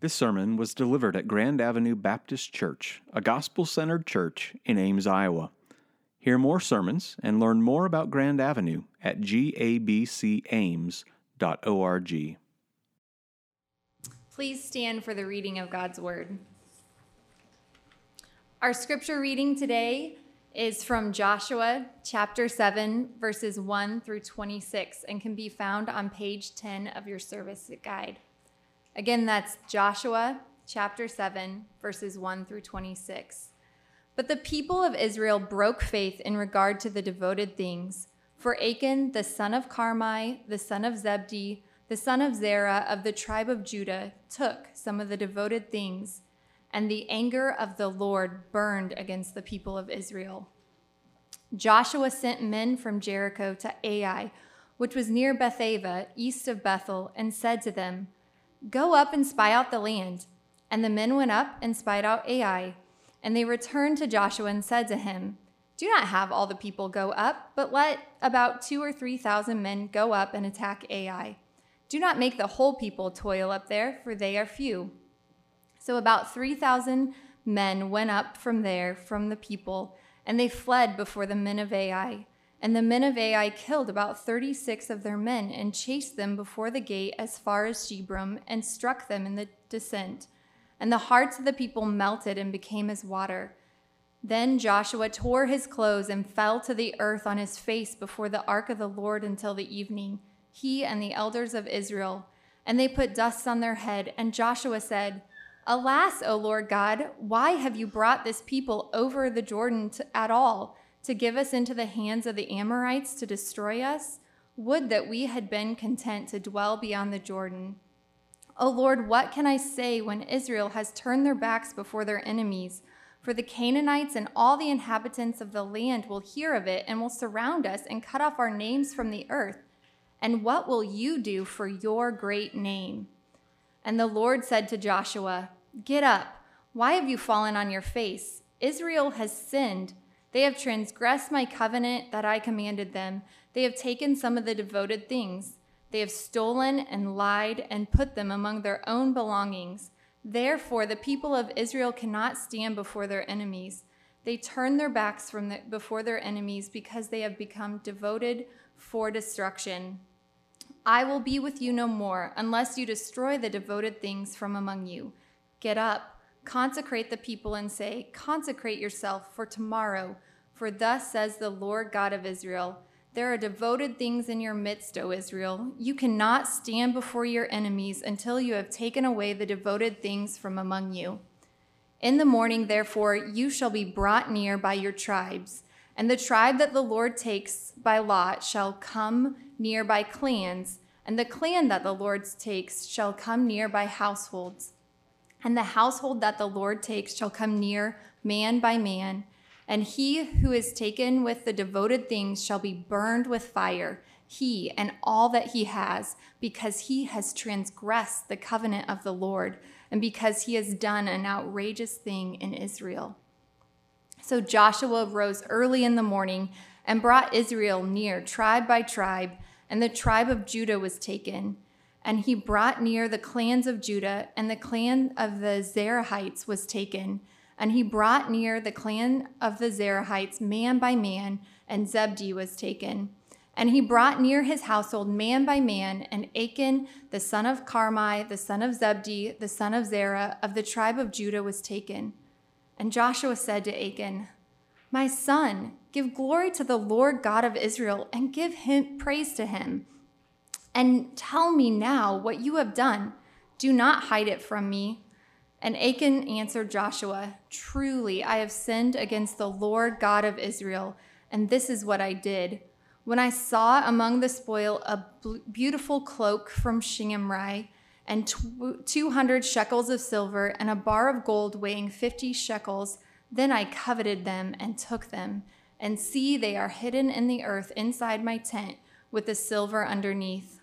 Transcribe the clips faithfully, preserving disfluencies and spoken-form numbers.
This sermon was delivered at Grand Avenue Baptist Church, a gospel-centered church in Ames, Iowa. Hear more sermons and learn more about Grand Avenue at g a b c ames dot org. Please stand for the reading of God's Word. Our scripture reading today is from Joshua chapter seven, verses one through twenty-six, and can be found on page ten of your service guide. Again, that's Joshua chapter seven, verses one through twenty-six. But the people of Israel broke faith in regard to the devoted things. For Achan, the son of Carmi, the son of Zebdi, the son of Zerah of the tribe of Judah, took some of the devoted things, and the anger of the Lord burned against the people of Israel. Joshua sent men from Jericho to Ai, which was near Bethava, east of Bethel, and said to them, "Go up and spy out the land." And the men went up and spied out Ai. And they returned to Joshua and said to him, "Do not have all the people go up, but let about two or three thousand men go up and attack Ai. Do not make the whole people toil up there, for they are few." So about three thousand men went up from there from the people, and they fled before the men of Ai. And the men of Ai killed about thirty-six of their men and chased them before the gate as far as Shebrum and struck them in the descent. And the hearts of the people melted and became as water. Then Joshua tore his clothes and fell to the earth on his face before the ark of the Lord until the evening, he and the elders of Israel. And they put dust on their head. And Joshua said, "Alas, O Lord God, why have you brought this people over the Jordan to, at all, to give us into the hands of the Amorites to destroy us? Would that we had been content to dwell beyond the Jordan. O Lord, what can I say when Israel has turned their backs before their enemies? For the Canaanites and all the inhabitants of the land will hear of it and will surround us and cut off our names from the earth. And what will you do for your great name?" And the Lord said to Joshua, "Get up. Why have you fallen on your face? Israel has sinned. They have transgressed my covenant that I commanded them. They have taken some of the devoted things. They have stolen and lied and put them among their own belongings. Therefore, the people of Israel cannot stand before their enemies. They turn their backs from the, before their enemies because they have become devoted for destruction. I will be with you no more unless you destroy the devoted things from among you. Get up, consecrate the people and say, 'Consecrate yourself for tomorrow, for thus says the Lord God of Israel, there are devoted things in your midst, O Israel. You cannot stand before your enemies until you have taken away the devoted things from among you. In the morning, therefore, you shall be brought near by your tribes, and the tribe that the Lord takes by lot shall come near by clans, and the clan that the Lord takes shall come near by households. And the household that the Lord takes shall come near man by man, and he who is taken with the devoted things shall be burned with fire, he and all that he has, because he has transgressed the covenant of the Lord, and because he has done an outrageous thing in Israel." So Joshua rose early in the morning and brought Israel near tribe by tribe, and the tribe of Judah was taken. And he brought near the clans of Judah, and the clan of the Zerahites was taken. And he brought near the clan of the Zerahites man by man, and Zebdi was taken. And he brought near his household man by man, and Achan, the son of Carmi, the son of Zebdi, the son of Zerah, of the tribe of Judah was taken. And Joshua said to Achan, "My son, give glory to the Lord God of Israel, and give him praise to him. And tell me now what you have done. Do not hide it from me." And Achan answered Joshua, "Truly, I have sinned against the Lord God of Israel, and this is what I did. When I saw among the spoil a beautiful cloak from Shimri, and two hundred shekels of silver, and a bar of gold weighing fifty shekels, then I coveted them and took them. And see, they are hidden in the earth inside my tent, with the silver underneath."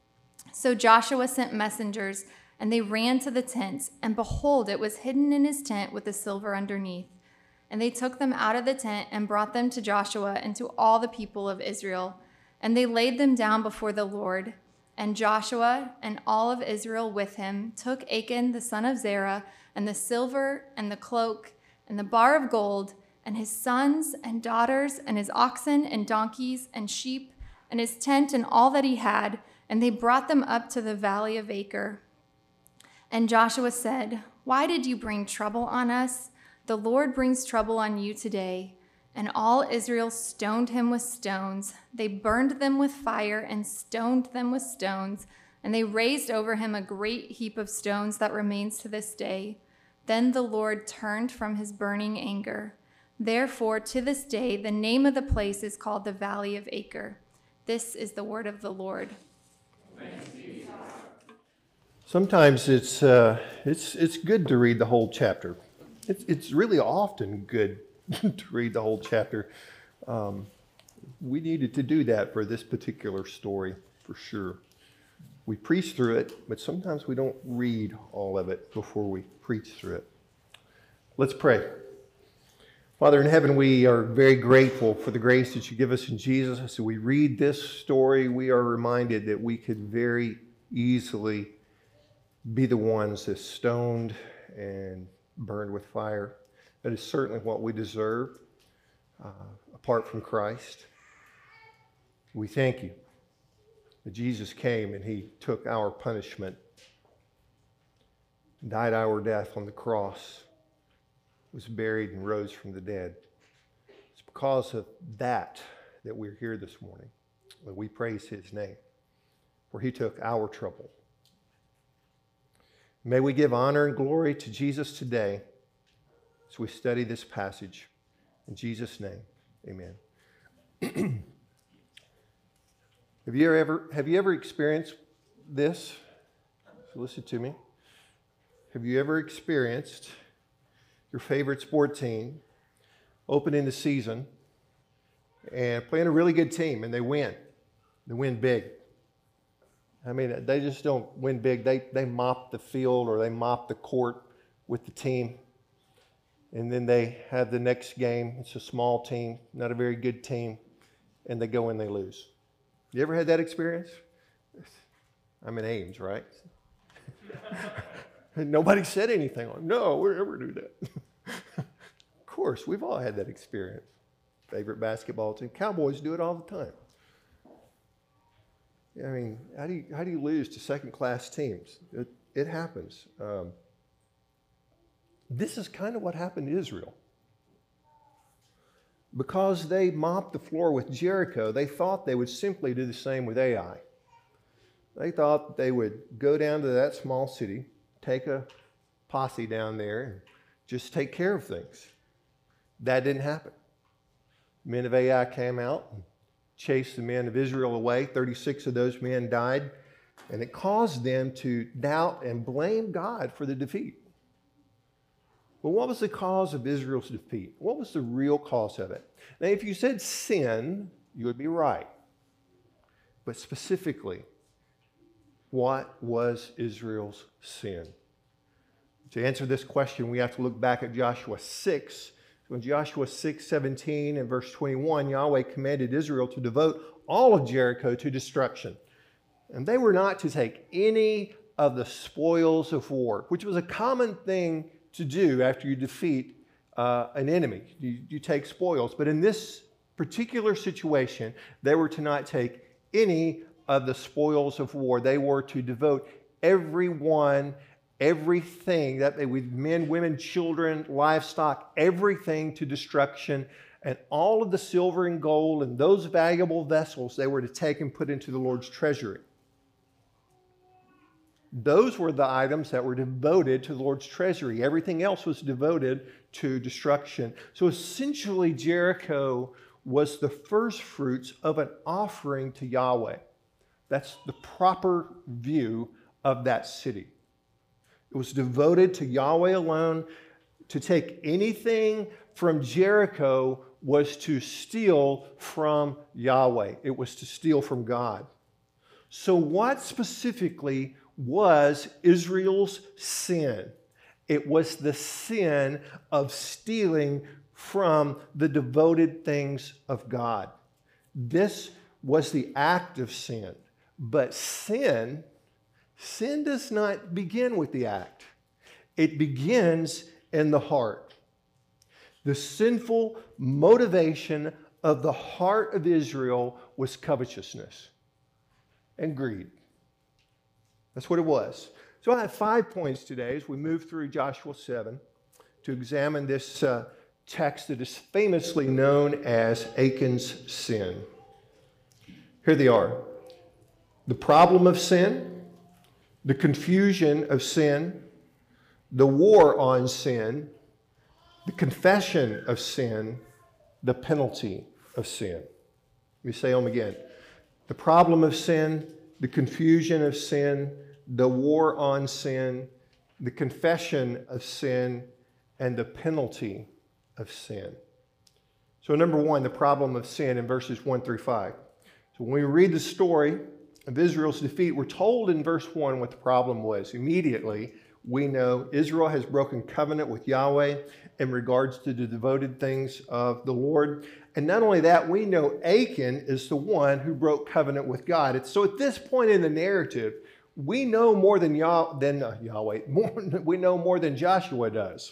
So Joshua sent messengers, and they ran to the tents, and behold, it was hidden in his tent with the silver underneath. And they took them out of the tent and brought them to Joshua and to all the people of Israel. And they laid them down before the Lord. And Joshua and all of Israel with him took Achan the son of Zerah, and the silver and the cloak and the bar of gold, and his sons and daughters, and his oxen and donkeys and sheep, and his tent and all that he had, and they brought them up to the valley of Achor. And Joshua said, "Why did you bring trouble on us? The Lord brings trouble on you today." And all Israel stoned him with stones. They burned them with fire and stoned them with stones. And they raised over him a great heap of stones that remains to this day. Then the Lord turned from his burning anger. Therefore, to this day, the name of the place is called the Valley of Achor. This is the word of the Lord. Sometimes it's uh, it's it's good to read the whole chapter. It's it's really often good to read the whole chapter. Um, we needed to do that for this particular story, for sure. We preach through it, but sometimes we don't read all of it before we preach through it. Let's pray. Father in heaven, we are very grateful for the grace that you give us in Jesus. As we read this story, we are reminded that we could very easily be the ones that stoned and burned with fire. That is certainly what we deserve uh, apart from Christ. We thank you that Jesus came and he took our punishment, died our death on the cross, was buried and rose from the dead. It's because of that that we're here this morning, that we praise his name, for he took our trouble. May we give honor and glory to Jesus today as we study this passage. In Jesus' name, amen. Have you ever have you ever experienced this? So listen to me. Have you ever experienced your favorite sport team opening the season and playing a really good team and they win? They win big. I mean, they just don't win big. They they mop the field or they mop the court with the team. And then they have the next game. It's a small team, not a very good team, and they go and they lose. You ever had that experience? I'm in Ames, right? Nobody said anything. No, we'll never do that. Of course, we've all had that experience. Favorite basketball team. Cowboys do it all the time. I mean, how do you, how do you lose to second-class teams? It, it happens. Um, this is kind of what happened to Israel. Because they mopped the floor with Jericho, they thought they would simply do the same with Ai. They thought they would go down to that small city, take a posse down there, and just take care of things. That didn't happen. Men of Ai came out and chased the men of Israel away. thirty-six of those men died, and it caused them to doubt and blame God for the defeat. But what was the cause of Israel's defeat? What was the real cause of it? Now, if you said sin, you would be right. But specifically, what was Israel's sin? To answer this question, we have to look back at Joshua six. So in Joshua six seventeen and verse twenty-one, Yahweh commanded Israel to devote all of Jericho to destruction. And they were not to take any of the spoils of war, which was a common thing to do after you defeat uh, an enemy. You, you take spoils. But in this particular situation, they were to not take any of the spoils of war. They were to devote everyone, everything, that they with men, women, children, livestock, everything to destruction. And all of the silver and gold and those valuable vessels they were to take and put into the Lord's treasury. Those were the items that were devoted to the Lord's treasury. Everything else was devoted to destruction. So essentially, Jericho was the first fruits of an offering to Yahweh. That's the proper view of that city. It was devoted to Yahweh alone. To take anything from Jericho was to steal from Yahweh. It was to steal from God. So what specifically was Israel's sin? It was the sin of stealing from the devoted things of God. This was the act of sin. But sin, sin does not begin with the act. It begins in the heart. The sinful motivation of the heart of Israel was covetousness and greed. That's what it was. So I have five points today as we move through Joshua seven to examine this uh, text that is famously known as Achan's sin. Here they are. The problem of sin, the confusion of sin, the war on sin, the confession of sin, the penalty of sin. Let me say them again. The problem of sin, the confusion of sin, the war on sin, the confession of sin, and the penalty of sin. So number one, the problem of sin in verses one through five. So when we read the story of Israel's defeat, we're told in verse one what the problem was. Immediately, we know Israel has broken covenant with Yahweh in regards to the devoted things of the Lord. And not only that, we know Achan is the one who broke covenant with God. It's, so at this point in the narrative, we know more than, Yah, than uh, Yahweh, more, we know more than Joshua does.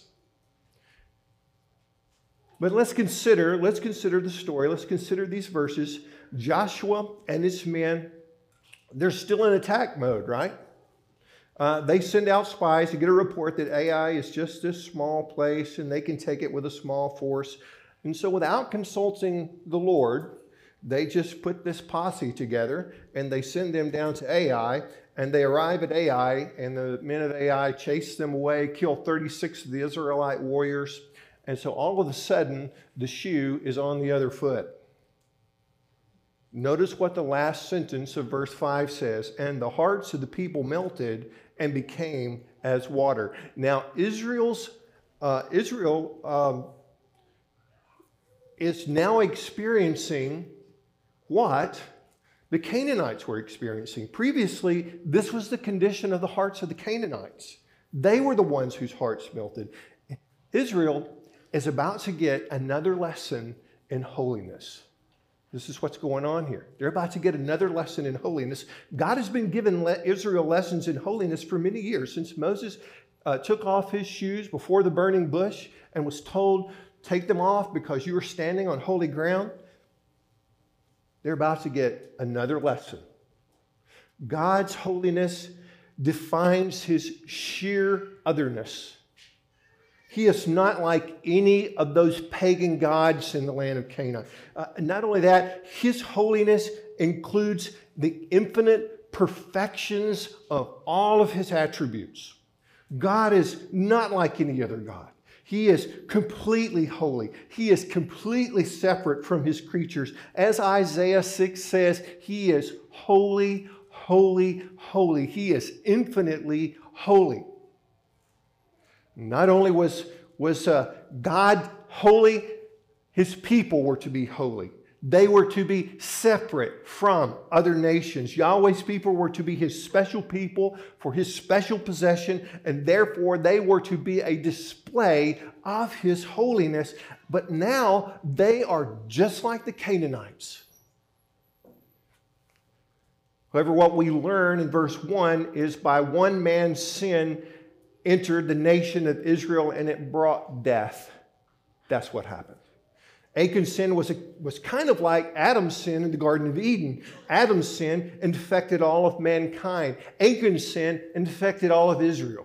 But let's consider, let's consider the story. Let's consider these verses. Joshua and his men, they're still in attack mode, right? Uh, they send out spies to get a report that Ai is just this small place and they can take it with a small force. And so without consulting the Lord, they just put this posse together and they send them down to Ai, and they arrive at Ai, and the men of Ai chase them away, kill thirty-six of the Israelite warriors. And so all of a sudden, the shoe is on the other foot. Notice what the last sentence of verse five says, and the hearts of the people melted and became as water. Now, Israel's uh, Israel um, is now experiencing what the Canaanites were experiencing. Previously, this was the condition of the hearts of the Canaanites. They were the ones whose hearts melted. Israel is about to get another lesson in holiness. This is what's going on here. They're about to get another lesson in holiness. God has been giving Israel lessons in holiness for many years, since Moses uh, took off his shoes before the burning bush and was told, take them off because you are standing on holy ground. They're about to get another lesson. God's holiness defines his sheer otherness. He is not like any of those pagan gods in the land of Canaan. Uh, not only that, his holiness includes the infinite perfections of all of his attributes. God is not like any other God. He is completely holy. He is completely separate from his creatures. As Isaiah six says, he is holy, holy, holy. He is infinitely holy. Not only was, was uh, God holy, his people were to be holy. They were to be separate from other nations. Yahweh's people were to be his special people for his special possession, and therefore they were to be a display of his holiness. But now they are just like the Canaanites. However, what we learn in verse one is by one man's sin entered the nation of Israel, and it brought death. That's what happened. Achan's sin was, a, was kind of like Adam's sin in the Garden of Eden. Adam's sin infected all of mankind. Achan's sin infected all of Israel.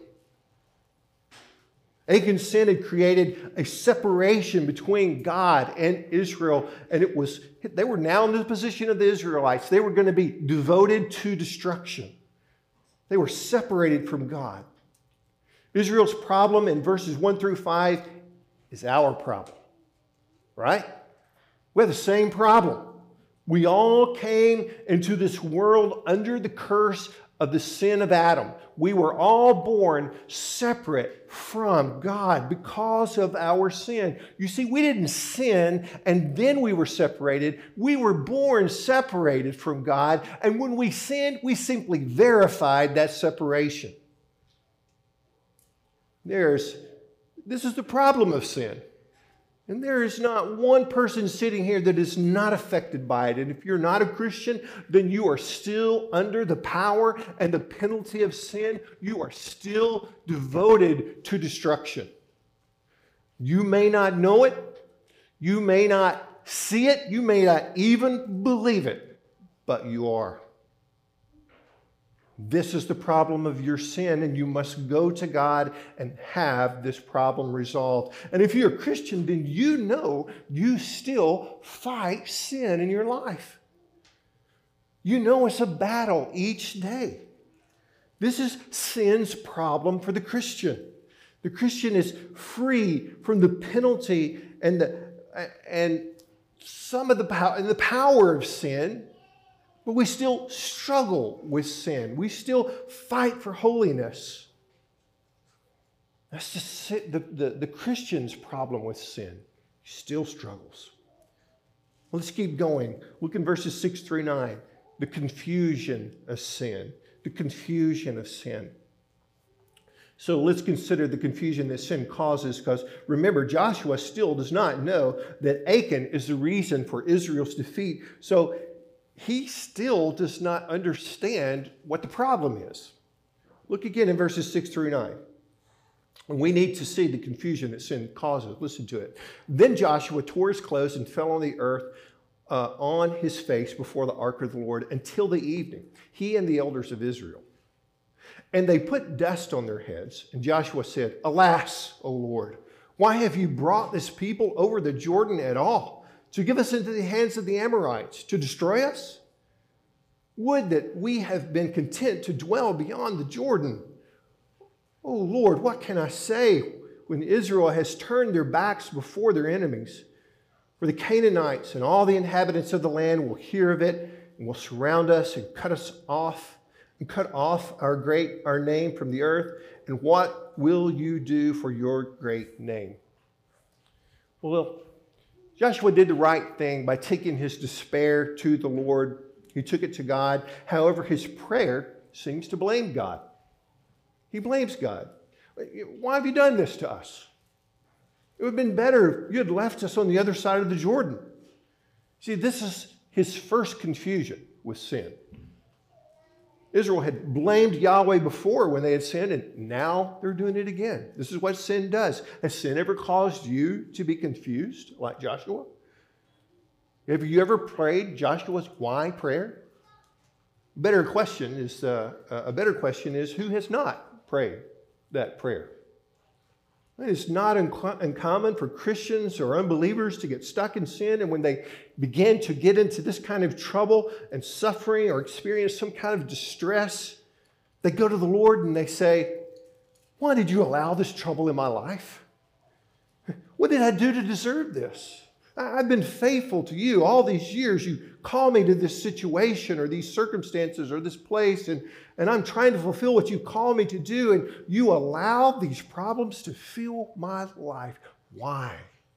Achan's sin had created a separation between God and Israel, and it was they were now in the position of the Israelites. They were going to be devoted to destruction. They were separated from God. Israel's problem in verses one through five is our problem. Right? We have the same problem. We all came into this world under the curse of the sin of Adam. We were all born separate from God because of our sin. You see, we didn't sin and then we were separated. We were born separated from God, and when we sinned, we simply verified that separation. There's, this is the problem of sin. And there is not one person sitting here that is not affected by it. And if you're not a Christian, then you are still under the power and the penalty of sin. You are still devoted to destruction. You may not know it. You may not see it. You may not even believe it. But you are. This is the problem of your sin, and you must go to God and have this problem resolved. And if you're a Christian, then you know you still fight sin in your life. You know it's a battle each day. This is sin's problem for the Christian. The Christian is free from the penalty and the and some of the power and the power of sin. But we still struggle with sin. We still fight for holiness. That's the, the, the, the Christian's problem with sin. He still struggles. Well, let's keep going. Look in verses six through nine. The confusion of sin. The confusion of sin. So let's consider the confusion that sin causes, because remember, Joshua still does not know that Achan is the reason for Israel's defeat. So he still does not understand what the problem is. Look again in verses six through nine. And we need to see the confusion that sin causes. Listen to it. Then Joshua tore his clothes and fell on the earth uh, on his face before the ark of the Lord until the evening, he and the elders of Israel. And they put dust on their heads. And Joshua said, "Alas, O Lord, why have you brought this people over the Jordan at all? To give us into the hands of the Amorites, to destroy us? Would that we have been content to dwell beyond the Jordan. Oh Lord, what can I say when Israel has turned their backs before their enemies? For the Canaanites and all the inhabitants of the land will hear of it and will surround us and cut us off and cut off our great our name from the earth. And what will you do for your great name?" Well, Joshua did the right thing by taking his despair to the Lord. He took it to God. However, his prayer seems to blame God. He blames God. "Why have you done this to us? It would have been better if you had left us on the other side of the Jordan." See, this is his first confusion with sin. Israel had blamed Yahweh before when they had sinned, and now they're doing it again. This is what sin does. Has sin ever caused you to be confused like Joshua? Have you ever prayed Joshua's why prayer? A better question is, uh, a better question is, who has not prayed that prayer? It's not uncommon for Christians or unbelievers to get stuck in sin, and when they begin to get into this kind of trouble and suffering or experience some kind of distress, they go to the Lord and they say, "Why did you allow this trouble in my life? What did I do to deserve this? I've been faithful to you all these years. You call me to this situation or these circumstances or this place, and, and I'm trying to fulfill what you call me to do, and you allow these problems to fill my life. Why?"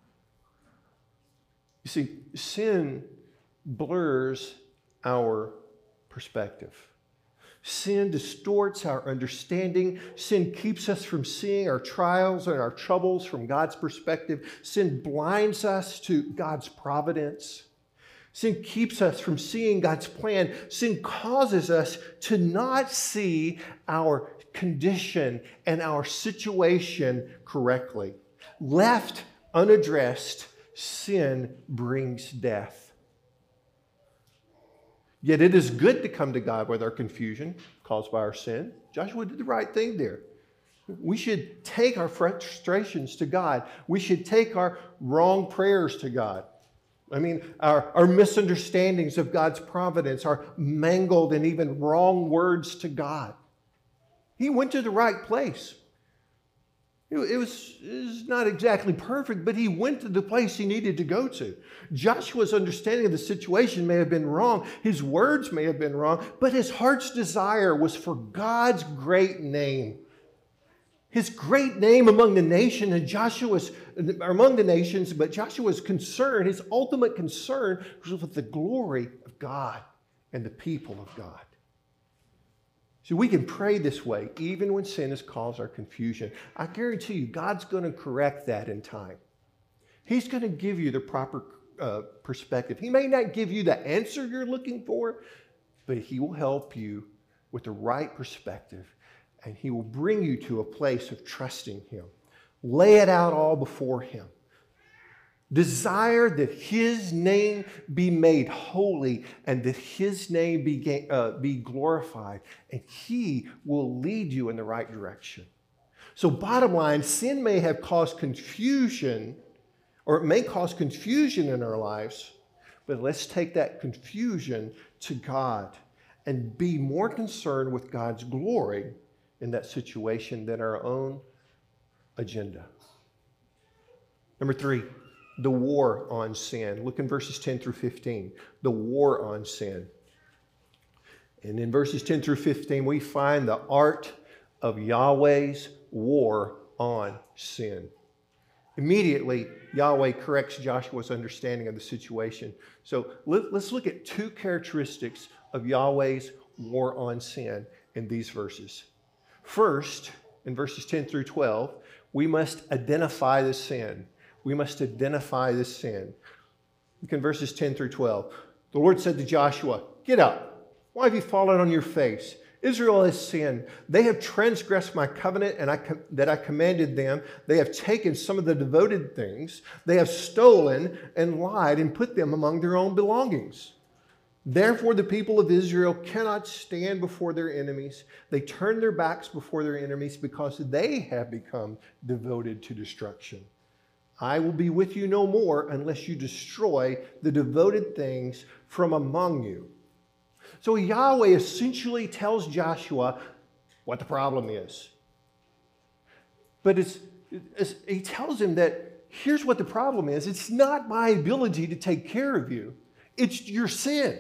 You see, sin blurs our perspective. Sin distorts our understanding. Sin keeps us from seeing our trials and our troubles from God's perspective. Sin blinds us to God's providence. Sin keeps us from seeing God's plan. Sin causes us to not see our condition and our situation correctly. Left unaddressed, sin brings death. Yet it is good to come to God with our confusion caused by our sin. Joshua did the right thing there. We should take our frustrations to God. We should take our wrong prayers to God. I mean, our, our misunderstandings of God's providence, our mangled and even wrong words to God. He went to the right place. It, it, was, it was not exactly perfect, but he went to the place he needed to go to. Joshua's understanding of the situation may have been wrong. His words may have been wrong, but his heart's desire was for God's great name. His great name among the nation, and Joshua's among the nations, but Joshua's concern, his ultimate concern, was with the glory of God and the people of God. So we can pray this way even when sin has caused our confusion. I guarantee you, God's going to correct that in time. He's going to give you the proper uh, perspective. He may not give you the answer you're looking for, but he will help you with the right perspective, and he will bring you to a place of trusting him. Lay it out all before him. Desire that his name be made holy and that his name be, ga- uh, be glorified, and he will lead you in the right direction. So bottom line, sin may have caused confusion, or it may cause confusion in our lives, but let's take that confusion to God and be more concerned with God's glory in that situation than our own agenda. Number three, the war on sin. Look in verses ten through fifteen. The war on sin. And in verses ten through fifteen, we find the art of Yahweh's war on sin. Immediately, Yahweh corrects Joshua's understanding of the situation. So let, let's look at two characteristics of Yahweh's war on sin in these verses. First, in verses ten through twelve, we must identify the sin. We must identify the sin. Look in verses ten through twelve. The Lord said to Joshua, "Get up. Why have you fallen on your face? Israel has sinned. They have transgressed my covenant and I com- that I commanded them. They have taken some of the devoted things. They have stolen and lied and put them among their own belongings. Therefore, the people of Israel cannot stand before their enemies. They turn their backs before their enemies because they have become devoted to destruction. I will be with you no more unless you destroy the devoted things from among you." So Yahweh essentially tells Joshua what the problem is. But it's, it's, he tells him that here's what the problem is. It's not my ability to take care of you. It's your sin.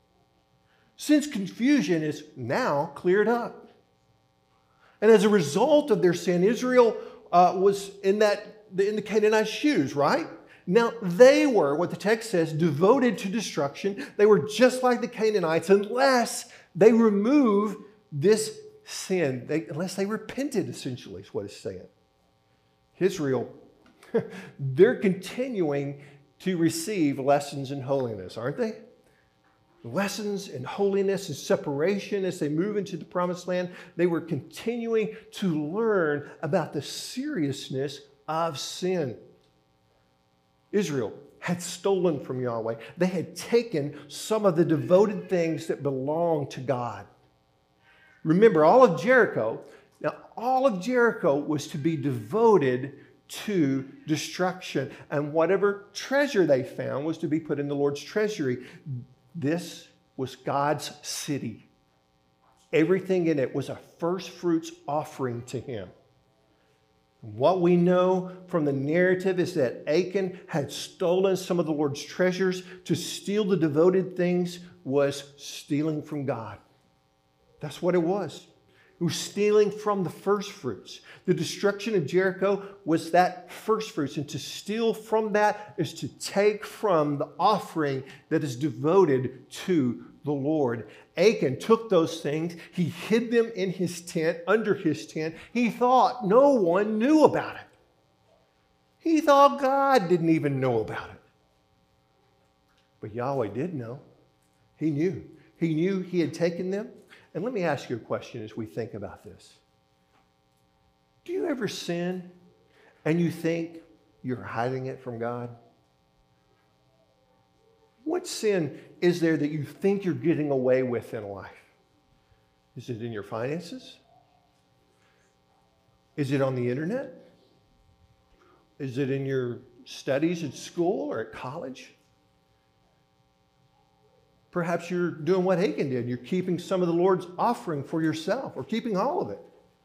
Since confusion is now cleared up. And as a result of their sin, Israel uh, was in that in the Canaanite shoes, right? Now, they were, what the text says, devoted to destruction. They were just like the Canaanites unless they remove this sin, they, unless they repented, essentially, is what it's saying. Israel, they're continuing to receive lessons in holiness, aren't they? Lessons in holiness and separation as they move into the promised land. They were continuing to learn about the seriousness of sin. Israel had stolen from Yahweh. They had taken some of the devoted things that belonged to God. Remember, all of Jericho, now all of Jericho was to be devoted to destruction, and whatever treasure they found was to be put in the Lord's treasury. This was God's city. Everything in it was a first fruits offering to him. What we know from the narrative is that Achan had stolen some of the Lord's treasures. To steal the devoted things was stealing from God. That's what it was. It was stealing from the first fruits. The destruction of Jericho was that first fruits. And to steal from that is to take from the offering that is devoted to the Lord. Achan took those things. He hid them in his tent, under his tent. He thought no one knew about it. He thought God didn't even know about it. But Yahweh did know. He knew. He knew he had taken them. And let me ask you a question as we think about this. Do you ever sin and you think you're hiding it from God? What sin is there that you think you're getting away with in life? Is it in your finances? Is it on the internet? Is it in your studies at school or at college? Perhaps you're doing what Achan did. You're keeping some of the Lord's offering for yourself, or keeping all of it.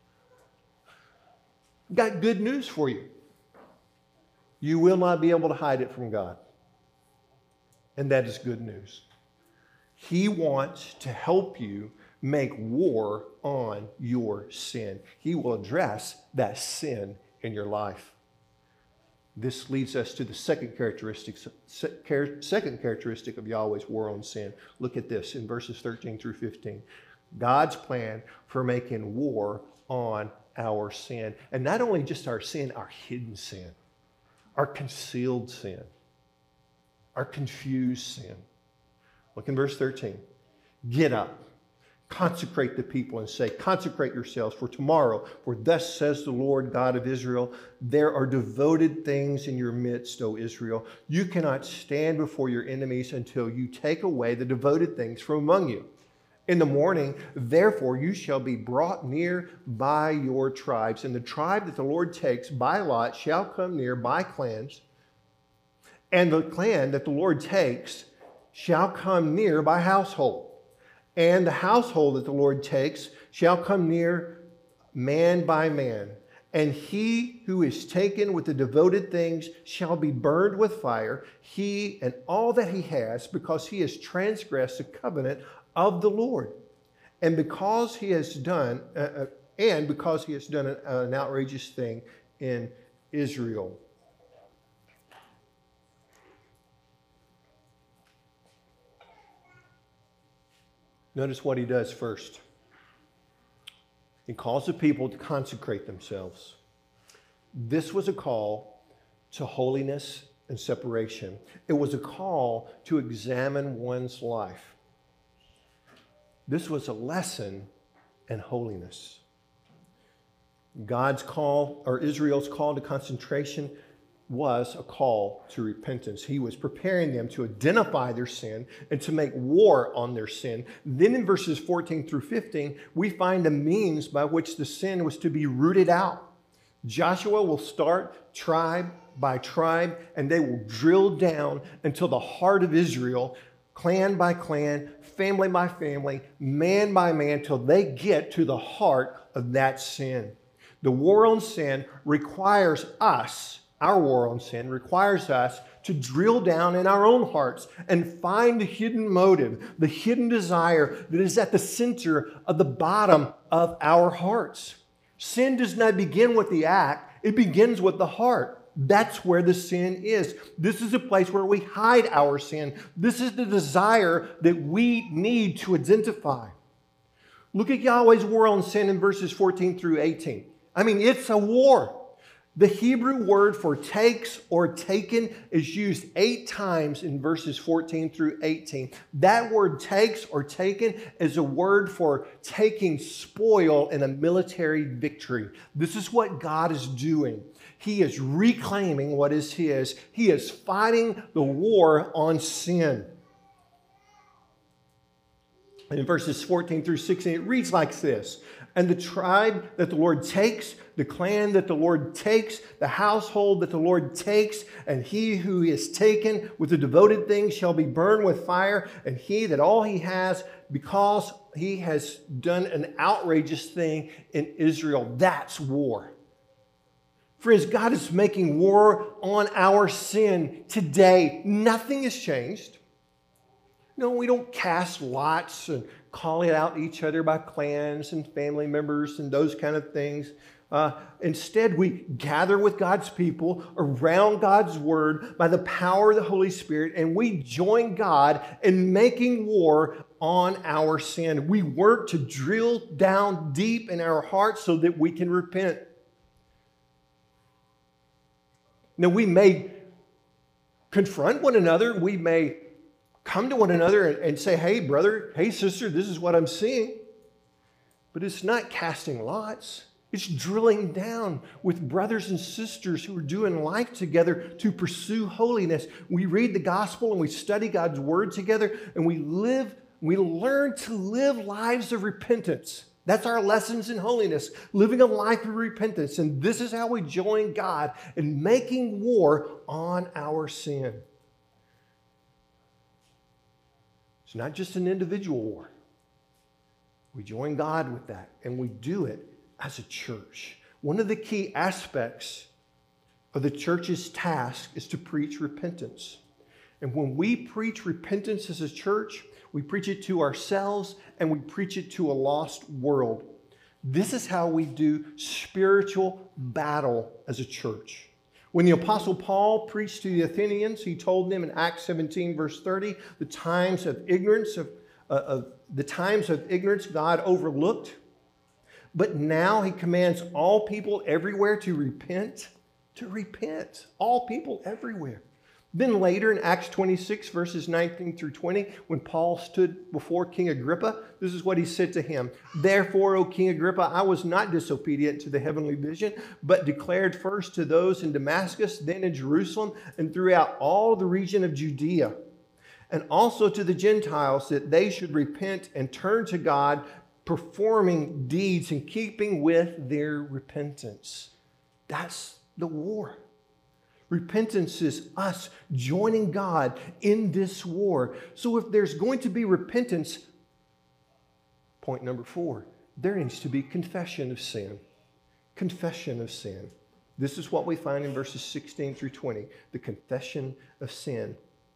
Got good news for you. You will not be able to hide it from God. And that is good news. He wants to help you make war on your sin. He will address that sin in your life. This leads us to the second characteristic, second characteristic of Yahweh's war on sin. Look at this in verses thirteen through fifteen. God's plan for making war on our sin. And not only just our sin, our hidden sin. our concealed sin, our confused sin. Look in verse thirteen. Get up, consecrate the people and say, consecrate yourselves for tomorrow, for thus says the Lord God of Israel, there are devoted things in your midst, O Israel. You cannot stand before your enemies until you take away the devoted things from among you. In the morning, therefore, you shall be brought near by your tribes, and the tribe that the Lord takes by lot shall come near by clans, and the clan that the Lord takes shall come near by household. And the household that the Lord takes shall come near man by man. And he who is taken with the devoted things shall be burned with fire, he and all that he has, because he has transgressed the covenant of the Lord. And because he has done, uh, uh, and because he has done an, uh, an outrageous thing in Israel. Notice what he does first. He calls the people to consecrate themselves. This was a call to holiness and separation. It was a call to examine one's life. This was a lesson in holiness. God's call, or Israel's call to concentration, was a call to repentance. He was preparing them to identify their sin and to make war on their sin. Then in verses fourteen through fifteen, we find the means by which the sin was to be rooted out. Joshua will start tribe by tribe, and they will drill down until the heart of Israel, clan by clan, family by family, man by man, till they get to the heart of that sin. The war on sin requires us, our war on sin requires us to drill down in our own hearts and find the hidden motive, the hidden desire that is at the center of the bottom of our hearts. Sin does not begin with the act, it begins with the heart. That's where the sin is. This is a place where we hide our sin. This is the desire that we need to identify. Look at Yahweh's war on sin in verses fourteen through eighteen. I mean, it's a war. The Hebrew word for takes or taken is used eight times in verses fourteen through eighteen. That word takes or taken is a word for taking spoil in a military victory. This is what God is doing. He is reclaiming what is his. He is fighting the war on sin. And in verses fourteen through sixteen, it reads like this. And the tribe that the Lord takes, the clan that the Lord takes, the household that the Lord takes, and he who is taken with the devoted things shall be burned with fire, and he that all he has, because he has done an outrageous thing in Israel. That's war. Friends, God is making war on our sin today. Nothing has changed. No, we don't cast lots and call it out each other by clans and family members and those kind of things. Uh, instead, we gather with God's people around God's word by the power of the Holy Spirit, and we join God in making war on our sin. We work to drill down deep in our hearts so that we can repent. Now, we may confront one another. We may come to one another and say, hey, brother, hey, sister, this is what I'm seeing. But it's not casting lots. It's drilling down with brothers and sisters who are doing life together to pursue holiness. We read the gospel and we study God's word together, and we live, we learn to live lives of repentance. That's our lessons in holiness, living a life of repentance. And this is how we join God in making war on our sin. It's not just an individual war. We join God with that, and we do it as a church. One of the key aspects of the church's task is to preach repentance. And when we preach repentance as a church, we preach it to ourselves and we preach it to a lost world. This is how we do spiritual battle as a church. When the Apostle Paul preached to the Athenians, he told them in Acts seventeen, verse thirty, the times of ignorance of, uh, of the times of ignorance God overlooked, but now he commands all people everywhere to repent. to repent. All people everywhere. Then later in Acts twenty-six, verses nineteen through twenty, when Paul stood before King Agrippa, this is what he said to him. Therefore, O King Agrippa, I was not disobedient to the heavenly vision, but declared first to those in Damascus, then in Jerusalem, and throughout all the region of Judea, and also to the Gentiles, that they should repent and turn to God, performing deeds in keeping with their repentance. That's the war. Repentance is us joining God in this war. So if there's going to be repentance, point number four, there needs to be confession of sin. Confession of sin. This is what we find in verses sixteen through twenty, the confession of sin.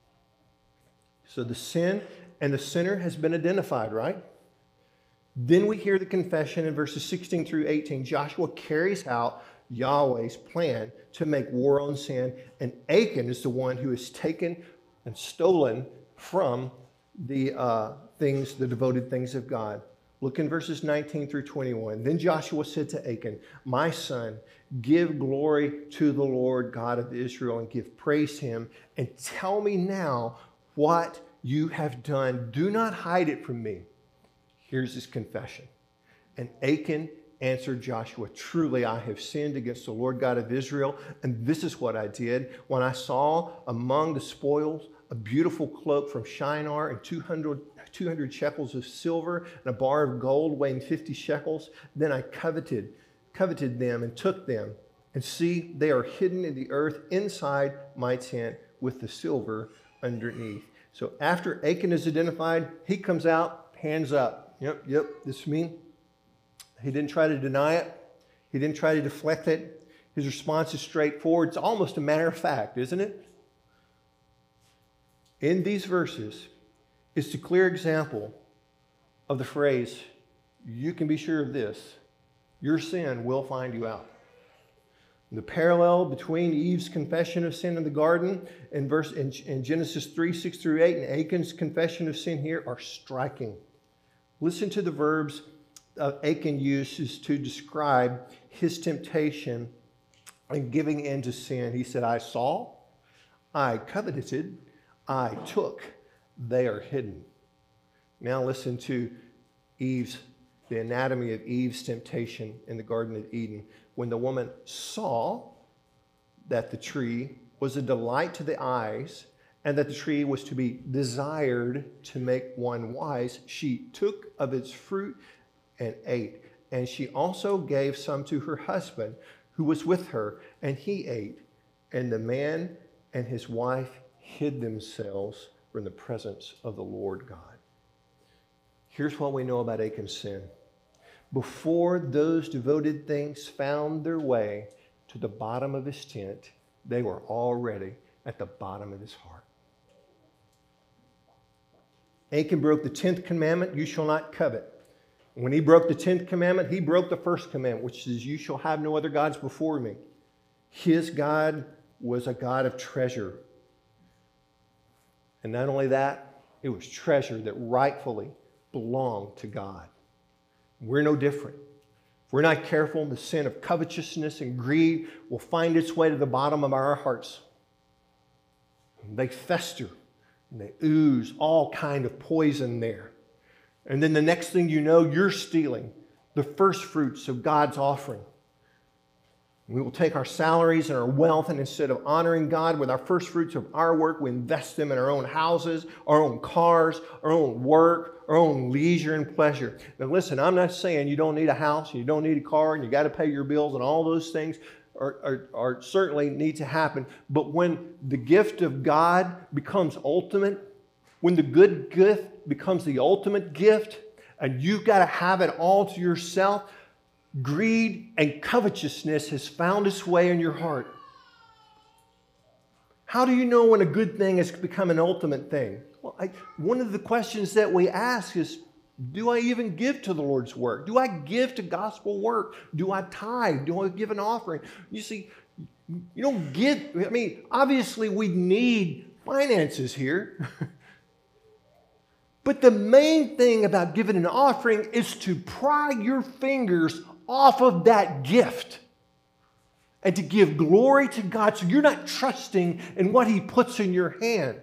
So the sin and the sinner has been identified, right? Then we hear the confession in verses sixteen through eighteen. Joshua carries out Yahweh's plan to make war on sin, and Achan is the one who is taken and stolen from the uh, things, the devoted things of God. Look in verses nineteen through twenty-one. Then Joshua said to Achan, my son, give glory to the Lord God of Israel and give praise to him, and tell me now what you have done. Do not hide it from me. Here's his confession. And Achan answered Joshua, truly I have sinned against the Lord God of Israel, and this is what I did. When I saw among the spoils a beautiful cloak from Shinar and two hundred, two hundred shekels of silver and a bar of gold weighing fifty shekels, then I coveted, coveted them and took them. And see, they are hidden in the earth inside my tent with the silver underneath. So after Achan is identified, he comes out, hands up. Yep, yep, this is me. He didn't try to deny it. He didn't try to deflect it. His response is straightforward. It's almost a matter of fact, isn't it? In these verses is the clear example of the phrase, you can be sure of this, your sin will find you out. The parallel between Eve's confession of sin in the garden and verse in, in Genesis three, six through eight, and Achan's confession of sin here are striking. Listen to the verbs uh, Achan uses to describe his temptation and giving in to sin. He said, I saw, I coveted, I took, they are hidden. Now listen to Eve's, the anatomy of Eve's temptation in the Garden of Eden. When the woman saw that the tree was a delight to the eyes and that the tree was to be desired to make one wise, she took of its fruit and ate. And she also gave some to her husband who was with her, and he ate. And the man and his wife hid themselves from the presence of the Lord God. Here's what we know about Achan's sin. Before those devoted things found their way to the bottom of his tent, they were already at the bottom of his heart. Achan broke the tenth commandment, you shall not covet. When he broke the tenth commandment, he broke the first commandment, which says, you shall have no other gods before me. His God was a God of treasure. And not only that, it was treasure that rightfully belonged to God. We're no different. If we're not careful, the sin of covetousness and greed will find its way to the bottom of our hearts. They fester and they ooze all kind of poison there. And then the next thing you know, you're stealing the first fruits of God's offering. We will take our salaries and our wealth, and instead of honoring God with our first fruits of our work, we invest them in our own houses, our own cars, our own work, our own leisure and pleasure. Now listen, I'm not saying you don't need a house, and you don't need a car, and you got to pay your bills, and all those things are, are, are certainly need to happen. But when the gift of God becomes ultimate, when the good gift becomes the ultimate gift, and you've got to have it all to yourself, greed and covetousness has found its way in your heart. How do you know when a good thing has become an ultimate thing? Well, I, one of the questions that we ask is, do I even give to the Lord's work? Do I give to gospel work? Do I tithe? Do I give an offering? You see, you don't give, I mean, obviously we need finances here. But the main thing about giving an offering is to pry your fingers off of that gift and to give glory to God. So you're not trusting in what He puts in your hand.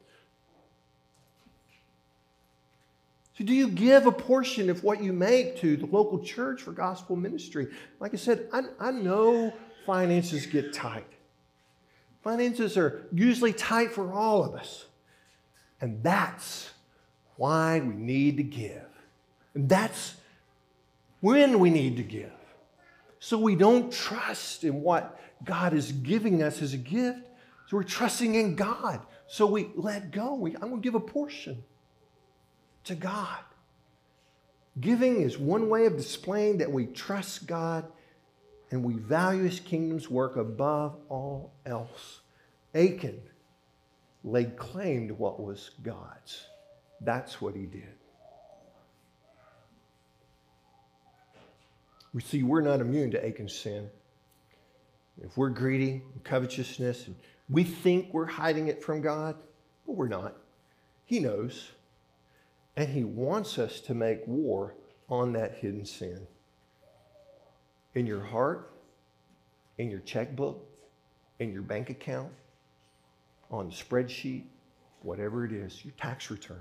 So do you give a portion of what you make to the local church for gospel ministry? Like I said, I, I know finances get tight. Finances are usually tight for all of us. And that's why we need to give. And that's when we need to give. So we don't trust in what God is giving us as a gift. So we're trusting in God. So we let go. We, I'm going to give a portion to God. Giving is one way of displaying that we trust God and we value His kingdom's work above all else. Achan laid claim to what was God's. That's what he did. We see we're not immune to Achan's sin. If we're greedy and covetousness, and we think we're hiding it from God, but we're not. He knows. And He wants us to make war on that hidden sin. In your heart, in your checkbook, in your bank account, on the spreadsheet, whatever it is, your tax return.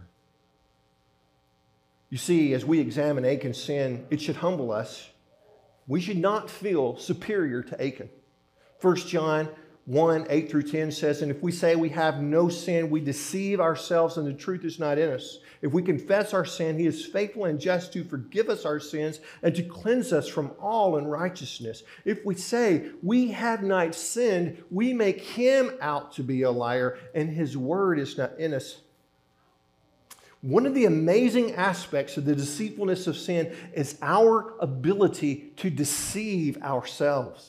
You see, as we examine Achan's sin, it should humble us. We should not feel superior to Achan. First John one, eight through ten says, and if we say we have no sin, we deceive ourselves and the truth is not in us. If we confess our sin, He is faithful and just to forgive us our sins and to cleanse us from all unrighteousness. If we say we have not sinned, we make Him out to be a liar and His word is not in us. One of the amazing aspects of the deceitfulness of sin is our ability to deceive ourselves.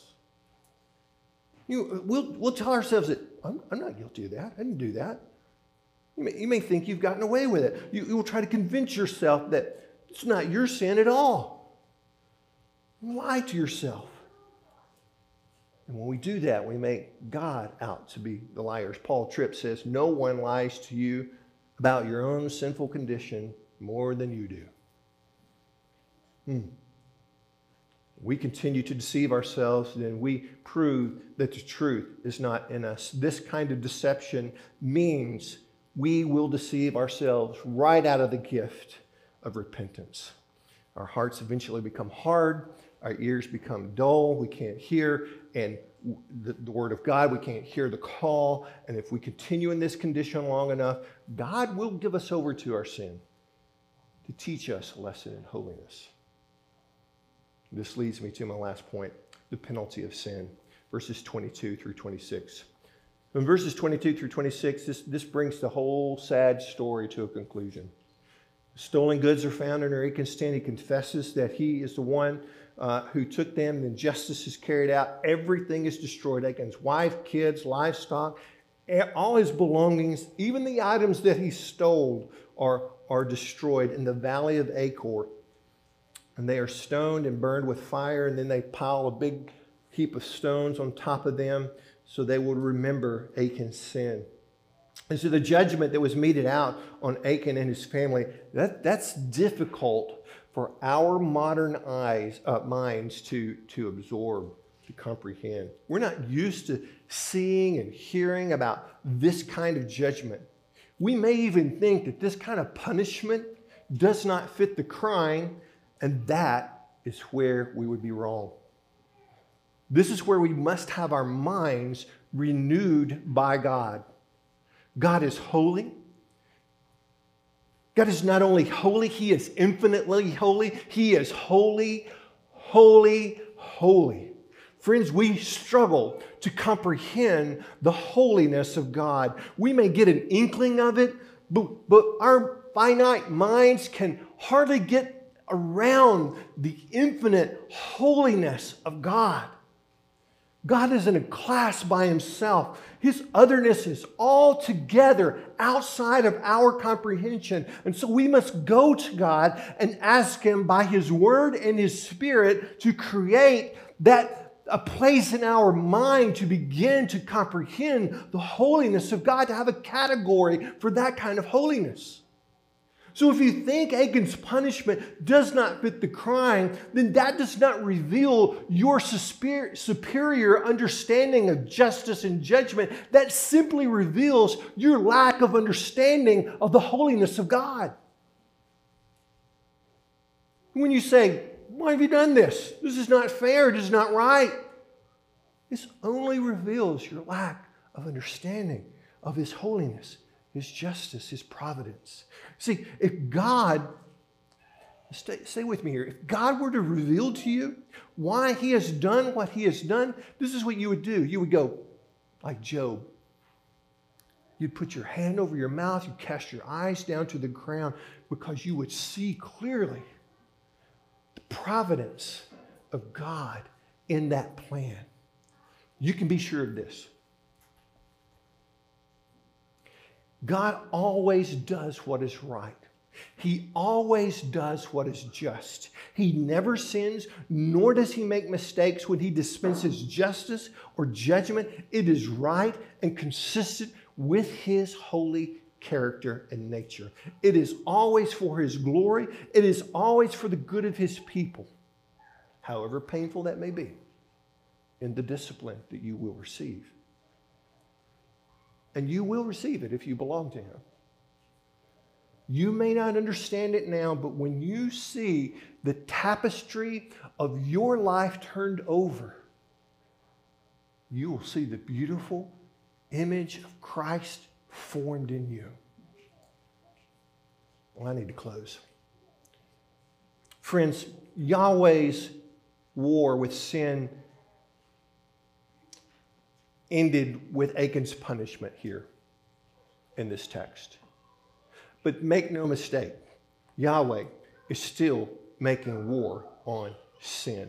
You, we'll, we'll tell ourselves that, I'm, I'm not guilty of that. I didn't do that. You may, you may think you've gotten away with it. You, you will try to convince yourself that it's not your sin at all. You lie to yourself. And when we do that, we make God out to be the liars. Paul Tripp says, no one lies to you about your own sinful condition more than you do. Hmm. We continue to deceive ourselves, then we prove that the truth is not in us. This kind of deception means we will deceive ourselves right out of the gift of repentance. Our hearts eventually become hard. Our ears become dull. We can't hear. And the, the word of God, we can't hear the call. And if we continue in this condition long enough, God will give us over to our sin to teach us a lesson in holiness. This leads me to my last point, the penalty of sin, verses twenty-two through twenty-six. In verses twenty-two through twenty-six, this, this brings the whole sad story to a conclusion. Stolen goods are found under Achan's tent. He confesses that he is the one uh, who took them. Then justice is carried out. Everything is destroyed. Achan's wife, kids, livestock, all his belongings, even the items that he stole are, are destroyed in the valley of Achor. And they are stoned and burned with fire, and then they pile a big heap of stones on top of them so they will remember Achan's sin. And so the judgment that was meted out on Achan and his family, that, that's difficult for our modern eyes, uh, minds to, to absorb, to comprehend. We're not used to seeing and hearing about this kind of judgment. We may even think that this kind of punishment does not fit the crime, and that is where we would be wrong. This is where we must have our minds renewed by God. God is holy. God is not only holy, He is infinitely holy. He is holy, holy, holy. Friends, we struggle to comprehend the holiness of God. We may get an inkling of it, but, but our finite minds can hardly get around the infinite holiness of God. God is in a class by Himself. His otherness is altogether outside of our comprehension. And so we must go to God and ask Him by His Word and His Spirit to create that a place in our mind to begin to comprehend the holiness of God, to have a category for that kind of holiness. So if you think Achan's punishment does not fit the crime, then that does not reveal your superior understanding of justice and judgment. That simply reveals your lack of understanding of the holiness of God. When you say, why have you done this? This is not fair. This is not right. This only reveals your lack of understanding of His holiness, His justice, His providence. See, if God, stay, stay with me here, if God were to reveal to you why He has done what He has done, this is what you would do. You would go like Job. You'd put your hand over your mouth, you'd cast your eyes down to the ground because you would see clearly the providence of God in that plan. You can be sure of this. God always does what is right. He always does what is just. He never sins, nor does He make mistakes when He dispenses justice or judgment. It is right and consistent with His holy character and nature. It is always for His glory. It is always for the good of His people, however painful that may be, in the discipline that you will receive. And you will receive it if you belong to Him. You may not understand it now, but when you see the tapestry of your life turned over, you will see the beautiful image of Christ formed in you. Well, I need to close. Friends, Yahweh's war with sin ended with Achan's punishment here in this text. But make no mistake, Yahweh is still making war on sin.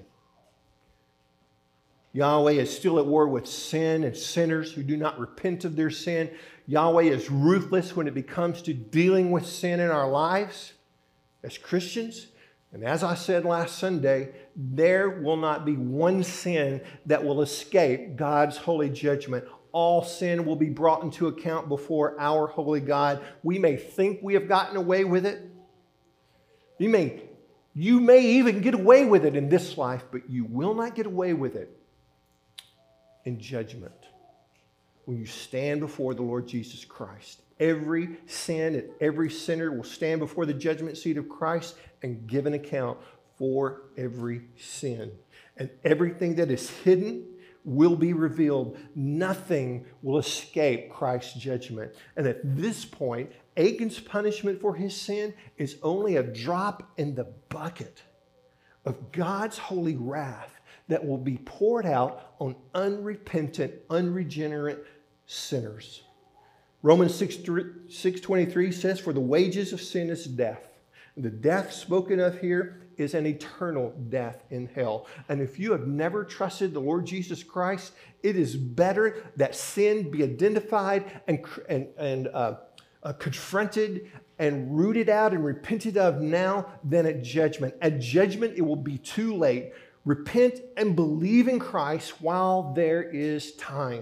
Yahweh is still at war with sin and sinners who do not repent of their sin. Yahweh is ruthless when it comes to dealing with sin in our lives as Christians. And as I said last Sunday, there will not be one sin that will escape God's holy judgment. All sin will be brought into account before our holy God. We may think we have gotten away with it. You may, you may even get away with it in this life, but you will not get away with it in judgment when you stand before the Lord Jesus Christ. Every sin and every sinner will stand before the judgment seat of Christ and give an account for every sin. And everything that is hidden will be revealed. Nothing will escape Christ's judgment. And at this point, Achan's punishment for his sin is only a drop in the bucket of God's holy wrath that will be poured out on unrepentant, unregenerate sinners. Romans six twenty-three says, for the wages of sin is death. The death spoken of here is an eternal death in hell. And if you have never trusted the Lord Jesus Christ, it is better that sin be identified and, and, and uh, uh, confronted and rooted out and repented of now than at judgment. At judgment, it will be too late. Repent and believe in Christ while there is time.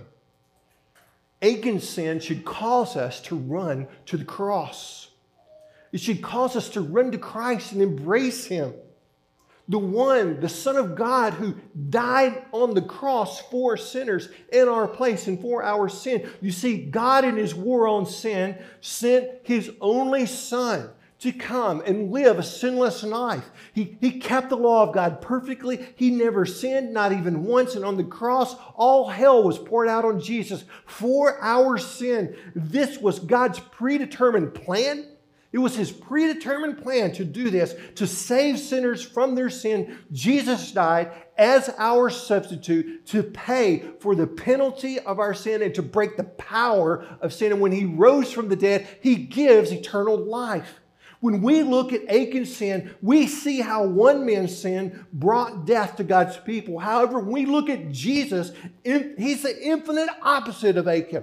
Achan's sin should cause us to run to the cross. It should cause us to run to Christ and embrace Him. The one, the Son of God, who died on the cross for sinners in our place and for our sin. You see, God in His war on sin sent His only Son to come and live a sinless life. He, he kept the law of God perfectly. He never sinned, not even once. And on the cross, all hell was poured out on Jesus for our sin. This was God's predetermined plan. It was His predetermined plan to do this, to save sinners from their sin. Jesus died as our substitute to pay for the penalty of our sin and to break the power of sin. And when He rose from the dead, He gives eternal life. When we look at Achan's sin, we see how one man's sin brought death to God's people. However, when we look at Jesus, He's the infinite opposite of Achan.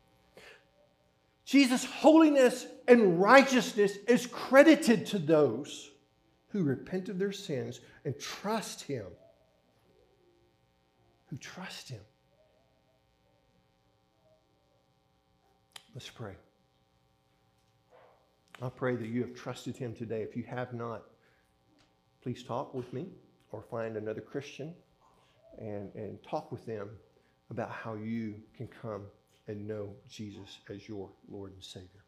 Jesus' holiness and righteousness is credited to those who repent of their sins and trust Him. Who trust Him. Let's pray. I pray that you have trusted him today. If you have not, please talk with me or find another Christian and, and talk with them about how you can come and know Jesus as your Lord and Savior.